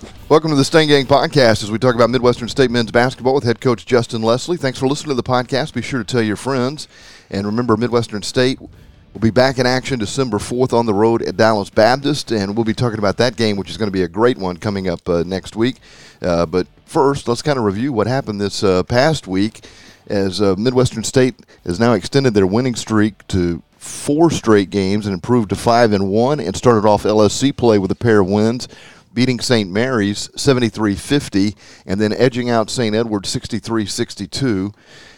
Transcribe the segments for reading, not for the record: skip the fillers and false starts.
Welcome to the Stain Gang podcast as we talk about Midwestern State men's basketball with head coach Justin Leslie. Thanks for listening to the podcast. Be sure to tell your friends. And remember, Midwestern State will be back in action December 4th on the road at Dallas Baptist, and we'll be talking about that game, which is going to be a great one coming up next week. But first, let's kind of review what happened this past week as Midwestern State has now extended their winning streak to 4 straight games and improved to 5-1 and started off LSC play with a pair of wins, beating St. Mary's 73-50 and then edging out St. Edward 63-62.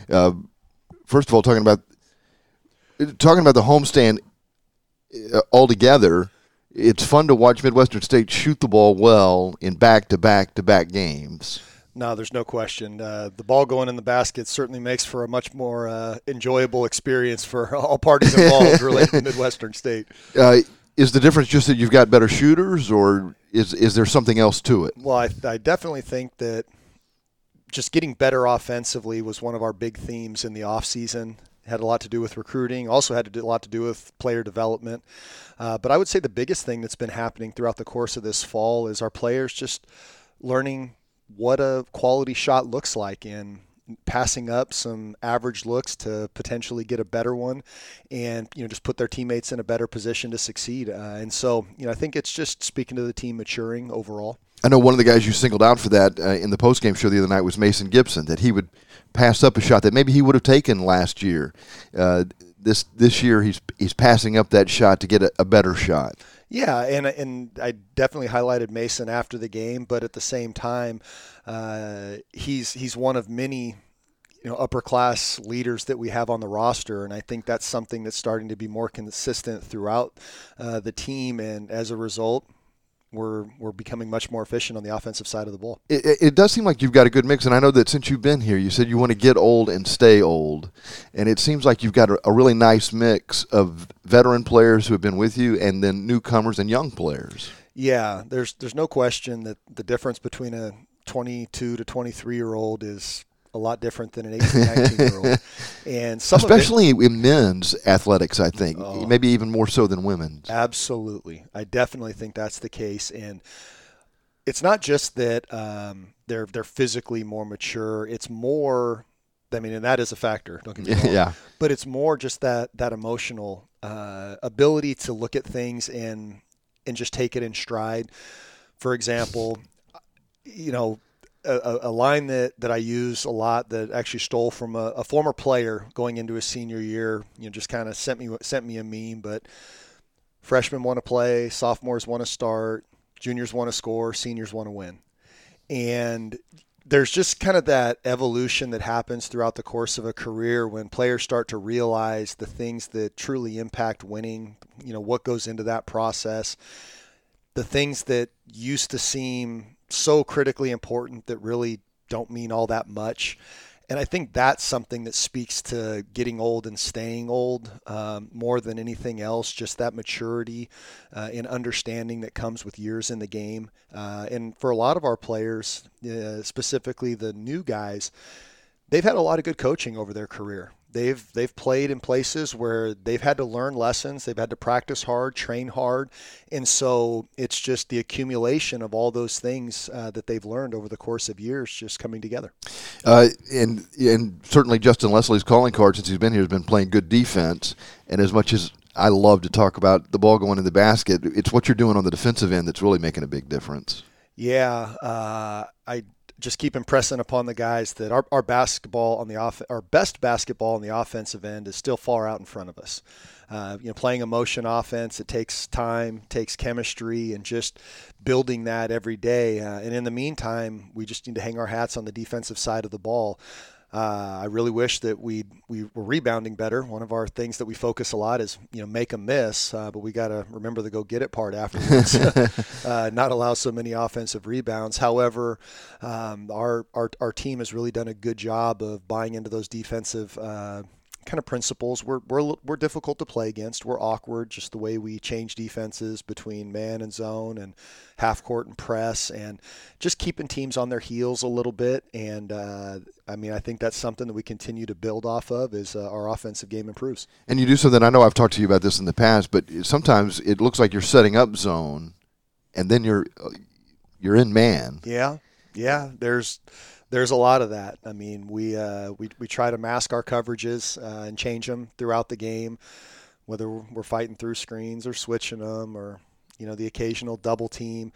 First of all, talking about the homestand altogether, it's fun to watch Midwestern State shoot the ball well in back-to-back games. No, there's no question. The ball going in the basket certainly makes for a much more enjoyable experience for all parties involved related to Midwestern State. Is the difference just that you've got better shooters, or is there something else to it? Well, I definitely think that just getting better offensively was one of our big themes in the offseason. It had a lot to do with recruiting, also had a lot to do with player development. But I would say the biggest thing that's been happening throughout the course of this fall is our players just learning what a quality shot looks like and passing up some average looks to potentially get a better one and, just put their teammates in a better position to succeed. And so, I think it's just speaking to the team maturing overall. I know one of the guys you singled out for that in the postgame show the other night was Mason Gibson, that he would pass up a shot that maybe he would have taken last year. This year he's passing up that shot to get a better shot. Yeah, and I definitely highlighted Mason after the game, but at the same time, he's one of many upper class leaders that we have on the roster, and I think that's something that's starting to be more consistent throughout the team, and as a result, we're becoming much more efficient on the offensive side of the ball. It does seem like you've got a good mix, and I know that since you've been here, you said you want to get old and stay old, and it seems like you've got a really nice mix of veteran players who have been with you and then newcomers and young players. Yeah, there's no question that the difference between a 22 to 23-year-old is a lot different than an 18, 19-year-old. And especially in men's athletics, I think, maybe even more so than women's. Absolutely. I definitely think that's the case. And it's not just that they're physically more mature. It's more, and that is a factor, don't get me wrong. Yeah. But it's more just that emotional ability to look at things and just take it in stride. For example, a line that I use a lot that actually stole from a former player going into his senior year, just kind of sent me a meme, but freshmen want to play, sophomores want to start, juniors want to score, seniors want to win. And there's just kind of that evolution that happens throughout the course of a career when players start to realize the things that truly impact winning, what goes into that process, the things that used to seem so critically important that really don't mean all that much. And I think that's something that speaks to getting old and staying old more than anything else, just that maturity and understanding that comes with years in the game. And for a lot of our players, specifically the new guys, they've had a lot of good coaching over their career. They've played in places where they've had to learn lessons, they've had to practice hard, train hard, and so it's just the accumulation of all those things that they've learned over the course of years just coming together. And certainly Justin Leslie's calling card since he's been here has been playing good defense, and as much as I love to talk about the ball going in the basket, it's what you're doing on the defensive end that's really making a big difference. Yeah, I just keep impressing upon the guys that our basketball on our best basketball on the offensive end is still far out in front of us. Playing a motion offense, it takes time, takes chemistry, and just building that every day. And in the meantime, we just need to hang our hats on the defensive side of the ball. I really wish that we were rebounding better. One of our things that we focus a lot is, make them miss, but we got to remember the go get it part afterwards, not allow so many offensive rebounds. However, our team has really done a good job of buying into those defensive kind of principles. We're difficult to play against. We're awkward, just the way we change defenses between man and zone and half court and press, and just keeping teams on their heels a little bit. And I think that's something that we continue to build off of as our offensive game improves. And you do something, I know I've talked to you about this in the past, but sometimes it looks like you're setting up zone, and then you're you're in man. Yeah. There's a lot of that. I mean, we try to mask our coverages and change them throughout the game, whether we're fighting through screens or switching them, or the occasional double team.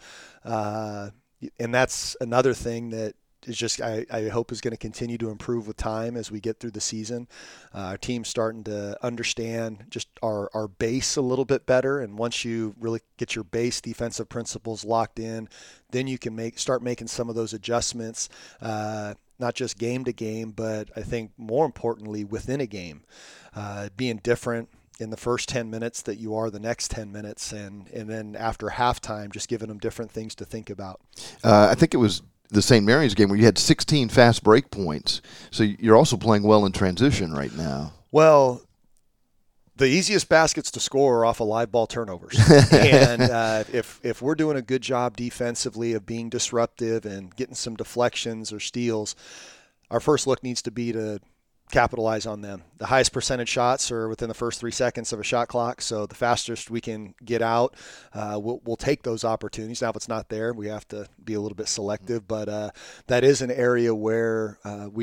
And that's another thing that is just I hope is going to continue to improve with time as we get through the season. Our team's starting to understand just our base a little bit better, and once you really get your base defensive principles locked in, then you can start making some of those adjustments, not just game to game, but I think more importantly within a game, being different in the first 10 minutes that you are the next 10 minutes, and then after halftime, just giving them different things to think about. I think it was the St. Mary's game where you had 16 fast break points. So you're also playing well in transition right now. Well, the easiest baskets to score are off of live ball turnovers. And if we're doing a good job defensively of being disruptive and getting some deflections or steals, our first look needs to be to capitalize on them. The highest percentage shots are within the first 3 seconds of a shot clock, so the fastest we can get out, we'll take those opportunities. Now, if it's not there, we have to be a little bit selective, but that is an area where we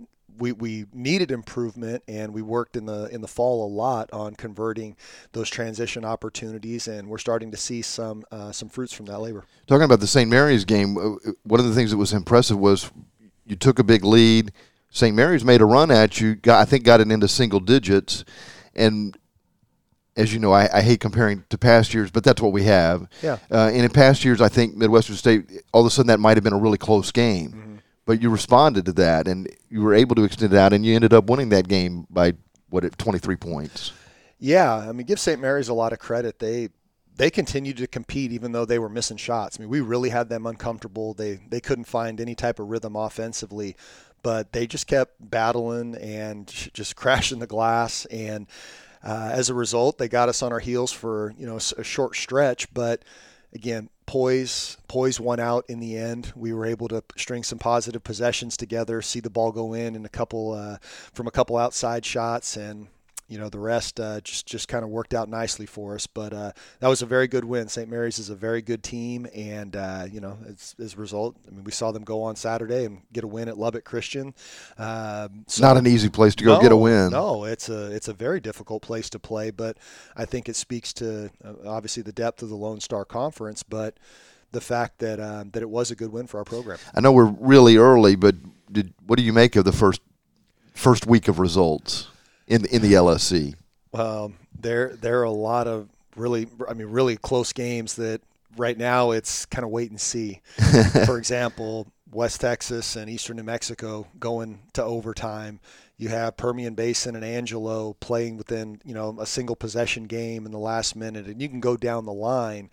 needed improvement, and we worked in the fall a lot on converting those transition opportunities, and we're starting to see some fruits from that labor. Talking about the St. Mary's game, one of the things that was impressive was you took a big lead. St. Mary's made a run at you, I think got it into single digits, and as you know, I hate comparing to past years, but that's what we have. Yeah. And in past years, I think Midwestern State, all of a sudden that might have been a really close game. Mm-hmm. But you responded to that, and you were able to extend it out, and you ended up winning that game by, 23 points. Yeah, I mean, give St. Mary's a lot of credit. They continued to compete even though they were missing shots. I mean, we really had them uncomfortable. They couldn't find any type of rhythm offensively, but they just kept battling and just crashing the glass. And as a result, they got us on our heels for a short stretch. But again, poise won out in the end. We were able to string some positive possessions together, see the ball go in a couple from a couple outside shots, and the rest just kind of worked out nicely for us. But that was a very good win. St. Mary's is a very good team, and as a result, I mean, we saw them go on Saturday and get a win at Lubbock Christian. Not an easy place to go get a win. No, it's a very difficult place to play, but I think it speaks to obviously the depth of the Lone Star Conference, but the fact that it was a good win for our program. I know we're really early, but what do you make of the first week of results in the LSC? There are a lot of really close games that right now it's kind of wait and see. For example, West Texas and Eastern New Mexico going to overtime. You have Permian Basin and Angelo playing within a single possession game in the last minute, and you can go down the line.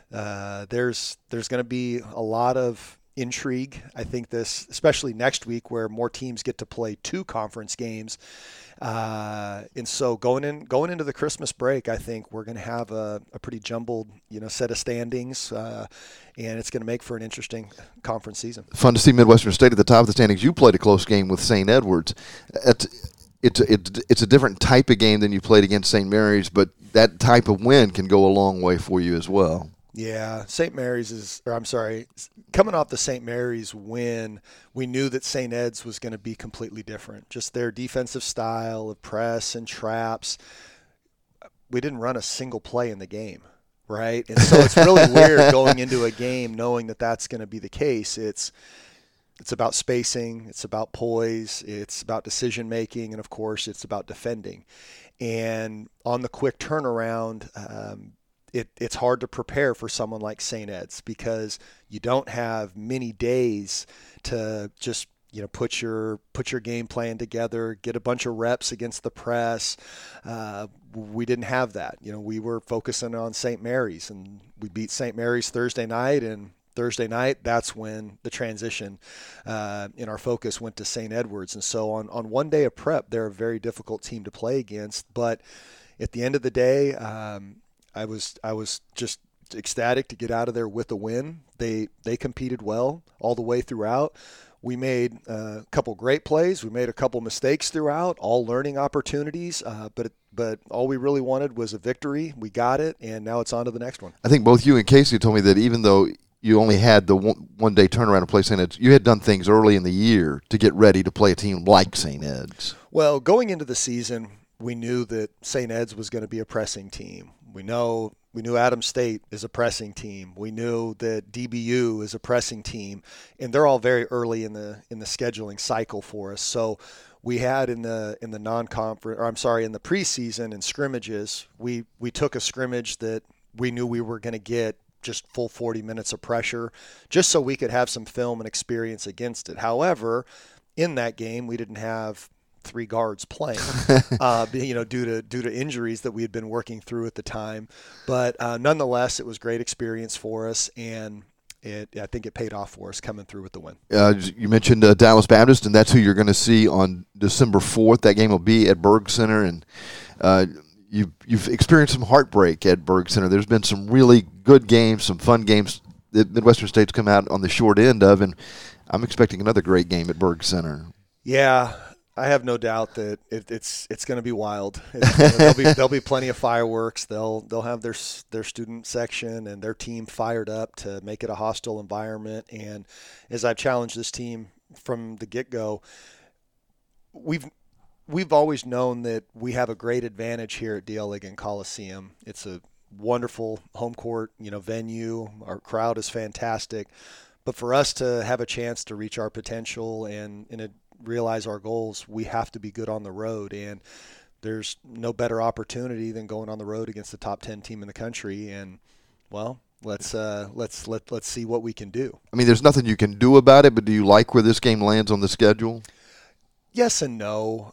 There's going to be a lot of intrigue. I think this, especially next week, where more teams get to play 2 conference games. And so going into the Christmas break, I think we're going to have a pretty jumbled, set of standings, and it's going to make for an interesting conference season. Fun to see Midwestern State at the top of the standings. You played a close game with St. Edwards. It's a different type of game than you played against St. Mary's, but that type of win can go a long way for you as well. Yeah, coming off the St. Mary's win, we knew that St. Ed's was going to be completely different. Just their defensive style of press and traps. We didn't run a single play in the game, right? And so it's really weird going into a game knowing that that's going to be the case. It's about spacing, it's about poise, it's about decision making, and of course it's about defending. And on the quick turnaround, it's hard to prepare for someone like St. Ed's because you don't have many days to just put your game plan together, get a bunch of reps against the press. We didn't have that. We were focusing on St. Mary's, and we beat St. Mary's Thursday night, and Thursday night, that's when the transition in our focus went to St. Edwards. And so on one day of prep, they're a very difficult team to play against. But at the end of the day, I was just ecstatic to get out of there with a win. They competed well all the way throughout. We made a couple great plays. We made a couple mistakes throughout, all learning opportunities. But all we really wanted was a victory. We got it, and now it's on to the next one. I think both you and Casey told me that even though you only had the one day turnaround to play St. Ed's. You had done things early in the year to get ready to play a team like St. Ed's. Well, going into the season, we knew that St. Ed's was going to be a pressing team. We knew Adams State is a pressing team. We knew that DBU is a pressing team, and they're all very early in the scheduling cycle for us. So we had in the preseason and scrimmages, we took a scrimmage that we knew we were going to get just full 40 minutes of pressure, just so we could have some film and experience against it. However, in that game, we didn't have 3 guards playing, due to injuries that we had been working through at the time. But nonetheless, it was great experience for us, and I think it paid off for us coming through with the win. You mentioned Dallas Baptist, and that's who you're going to see on December 4th. That game will be at Berg Center, and you've experienced some heartbreak at Berg Center. There's been some really good games, some fun games that Midwestern State's come out on the short end of, and I'm expecting another great game at Berg Center. Yeah, I have no doubt that it's going to be wild. There'll be plenty of fireworks. They'll have their student section and their team fired up to make it a hostile environment. And as I've challenged this team from the get-go, we've always known that we have a great advantage here at D.L. Ligon Coliseum. It's a wonderful home court, venue. Our crowd is fantastic. But for us to have a chance to reach our potential and realize our goals, we have to be good on the road. And there's no better opportunity than going on the road against the top 10 team in the country. And, well, let's see what we can do. I mean, there's nothing you can do about it, but do you like where this game lands on the schedule? Yes and no.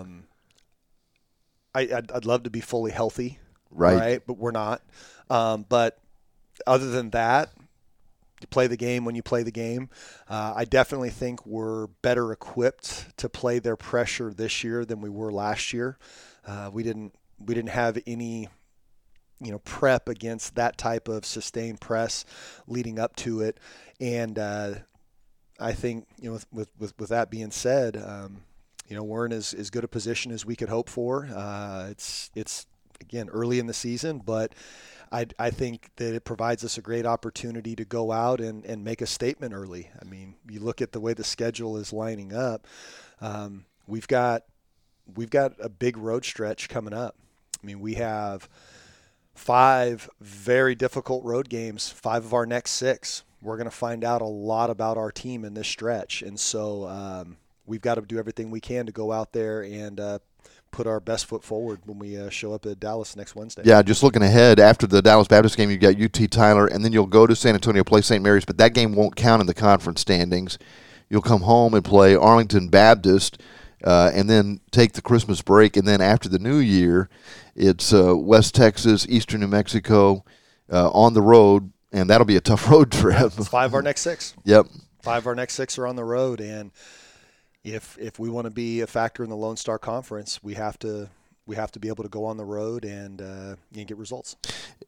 I'd love to be fully healthy, right? But we're not. But other than that, you play the game when you play the game. I definitely think we're better equipped to play their pressure this year than we were last year. We didn't have any prep against that type of sustained press leading up to it, and I think with that being said, we're in as good a position as we could hope for. It's again early in the season, but I think that it provides us a great opportunity to go out and make a statement early. I mean, you look at the way the schedule is lining up. We've got a big road stretch coming up. I mean, we have 5 very difficult road games, 5 of our next 6. We're going to find out a lot about our team in this stretch. And so we've got to do everything we can to go out there and put our best foot forward when we show up at Dallas next Wednesday. Yeah, just looking ahead, after the Dallas Baptist game, you've got UT Tyler, and then you'll go to San Antonio, play St. Mary's, but that game won't count in the conference standings. You'll come home and play Arlington Baptist, and then take the Christmas break, and then after the New Year, it's West Texas, Eastern New Mexico, on the road, and that'll be a tough road trip. It's 5 of our next 6. Yep. 5 of our next 6 are on the road, and if we want to be a factor in the Lone Star Conference, we have to be able to go on the road and get results.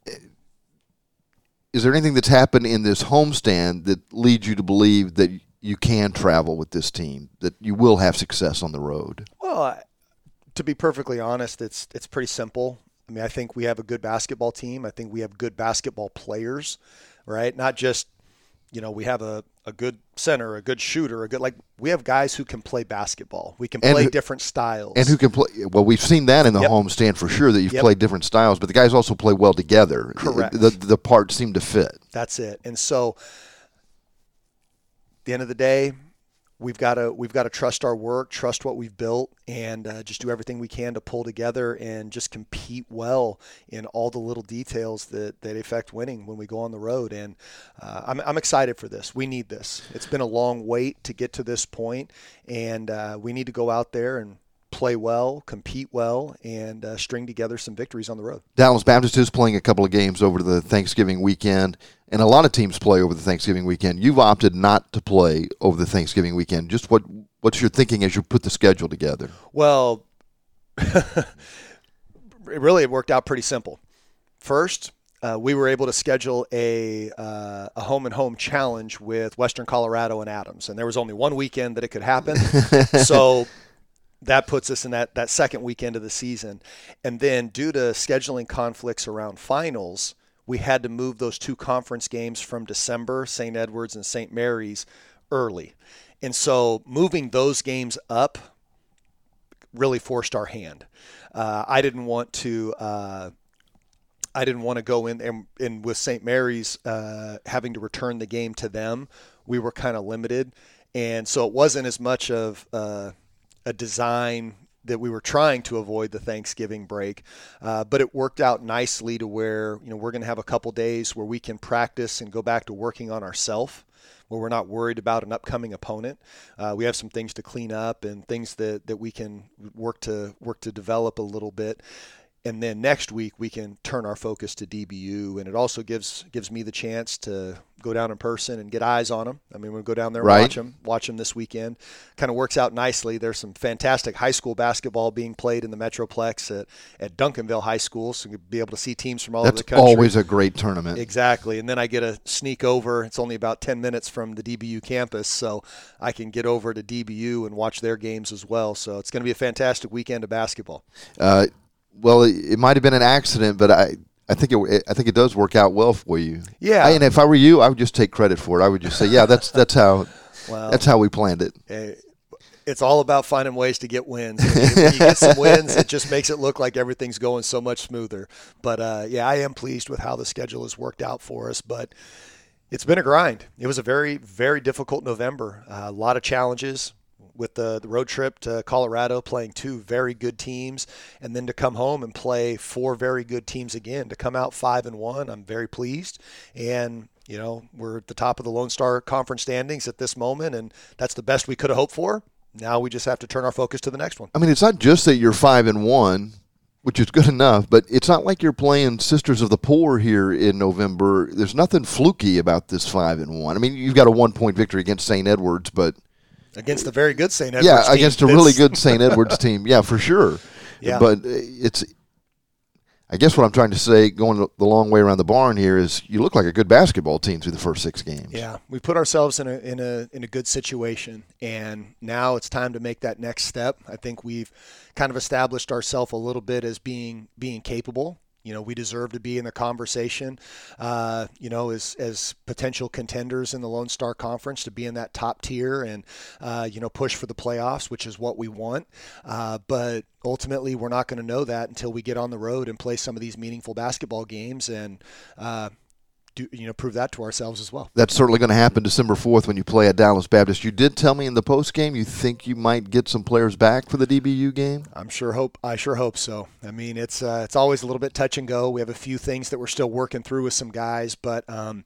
Is there anything that's happened in this homestand that leads you to believe that you can travel with this team, that you will have success on the road? Well, to be perfectly honest, it's pretty simple. I mean, I think we have a good basketball team. I think we have good basketball players, right? Not just, we have a good center, a good shooter, we have guys who can play basketball. We can play different styles. And who can play, well, we've seen that in the homestand for sure, that you've played different styles, but the guys also play well together. Correct. The parts seem to fit. That's it. And so at the end of the day, we've got to trust our work, trust what we've built, and just do everything we can to pull together and just compete well in all the little details that affect winning when we go on the road. And I'm excited for this. We need this. It's been a long wait to get to this point, and we need to go out there and play well, compete well, and string together some victories on the road. Dallas Baptist is playing a couple of games over the Thanksgiving weekend, and a lot of teams play over the Thanksgiving weekend. You've opted not to play over the Thanksgiving weekend. Just what's your thinking as you put the schedule together? Well, it worked out pretty simple. First, we were able to schedule a home-and-home challenge with Western Colorado and Adams, and there was only one weekend that it could happen. So that puts us in that second weekend of the season. And then due to scheduling conflicts around finals, we had to move those 2 conference games from December, St. Edwards and St. Mary's, early. And so moving those games up really forced our hand. I didn't want to go in and with St. Mary's having to return the game to them. We were kind of limited. And so it wasn't as much of a design that we were trying to avoid the Thanksgiving break, but it worked out nicely to where, we're going to have a couple days where we can practice and go back to working on ourselves, where we're not worried about an upcoming opponent. We have some things to clean up and things that we can work to develop a little bit. And then next week we can turn our focus to DBU, and it also gives me the chance to go down in person and get eyes on them. I mean, we'll go down there and watch them this weekend. Kind of works out nicely. There's some fantastic high school basketball being played in the Metroplex at Duncanville High School, so you'll be able to see teams from all over the country. That's always a great tournament. Exactly. And then I get to sneak over. It's only about 10 minutes from the DBU campus, so I can get over to DBU and watch their games as well. So it's going to be a fantastic weekend of basketball. Well, it might have been an accident, but I think it does work out well for you. Yeah. And if I were you, I would just take credit for it. I would just say, yeah, that's how we planned it. It's all about finding ways to get wins. When you get some wins, it just makes it look like everything's going so much smoother. But I am pleased with how the schedule has worked out for us. But it's been a grind. It was a very, very difficult November. A lot of challenges with the road trip to Colorado, playing 2 very good teams, and then to come home and play 4 very good teams again, to come out 5-1. I'm very pleased. And, we're at the top of the Lone Star Conference standings at this moment, and that's the best we could have hoped for. Now we just have to turn our focus to the next one. I mean, it's not just that you're 5-1, which is good enough, but it's not like you're playing Sisters of the Poor here in November. There's nothing fluky about this 5-1. I mean, you've got a 1-point victory against St. Edwards, but against a very good St. Edwards team. Against a really good St. Edwards team. Yeah, for sure. Yeah. But I guess what I'm trying to say, going the long way around the barn here, is you look like a good basketball team through the first 6 games. Yeah, we put ourselves in a good situation, and now it's time to make that next step. I think we've kind of established ourselves a little bit as being capable. We deserve to be in the conversation, as potential contenders in the Lone Star Conference, to be in that top tier and, push for the playoffs, which is what we want. But ultimately, we're not going to know that until we get on the road and play some of these meaningful basketball games and, prove that to ourselves as well. That's certainly going to happen December 4th when you play at Dallas Baptist. You did tell me in the post game you think you might get some players back for the DBU game. I sure hope so. I mean, it's always a little bit touch and go. We have a few things that we're still working through with some guys, but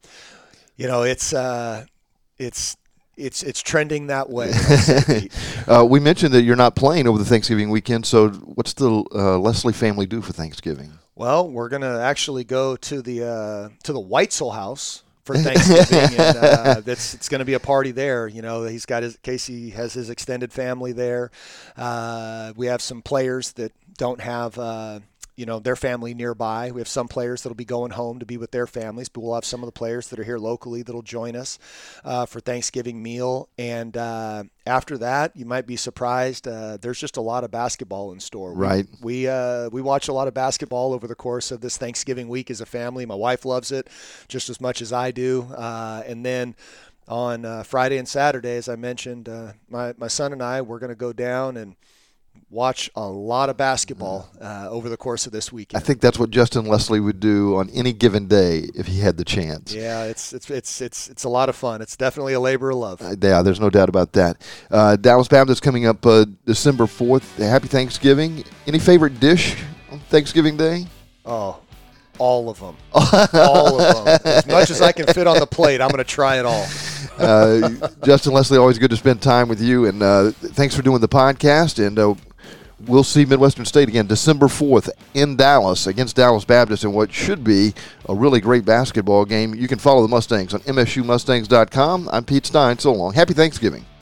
it's trending that way. We mentioned that you're not playing over the Thanksgiving weekend, so what's the Leslie family do for Thanksgiving? Well, we're going to actually go to the Weitzel house for Thanksgiving, and it's going to be a party there. Casey has his extended family there. We have some players that don't have their family nearby. We have some players that'll be going home to be with their families, but we'll have some of the players that are here locally that'll join us for Thanksgiving meal. And after that, you might be surprised. There's just a lot of basketball in store. Right. We watch a lot of basketball over the course of this Thanksgiving week as a family. My wife loves it just as much as I do. And then on Friday and Saturday, as I mentioned, my son and I, we're going to go down and watch a lot of basketball over the course of this weekend. I think that's what Justin Leslie would do on any given day if he had the chance. Yeah, it's a lot of fun. It's definitely a labor of love. Yeah, there's no doubt about that. Dallas Baptist coming up December 4th. Happy Thanksgiving. Any favorite dish on Thanksgiving Day? Oh, all of them. All of them. As much as I can fit on the plate, I'm going to try it all. Justin Leslie, always good to spend time with you, and thanks for doing the podcast, and we'll see Midwestern State again December 4th in Dallas against Dallas Baptist in what should be a really great basketball game. You can follow the Mustangs on MSUMustangs.com. I'm Pete Stein. So long. Happy Thanksgiving.